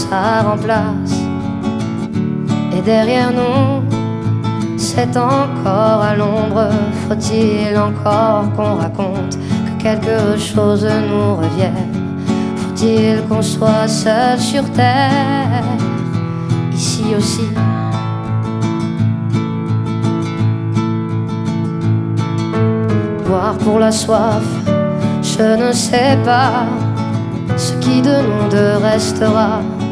ça remplace. Et derrière nous, c'est encore à l'ombre. Faut-il encore qu'on raconte que quelque chose nous revienne? Faut-il qu'on soit seul sur terre, ici aussi? Boire pour la soif, je ne sais pas ce qui de nous deux restera.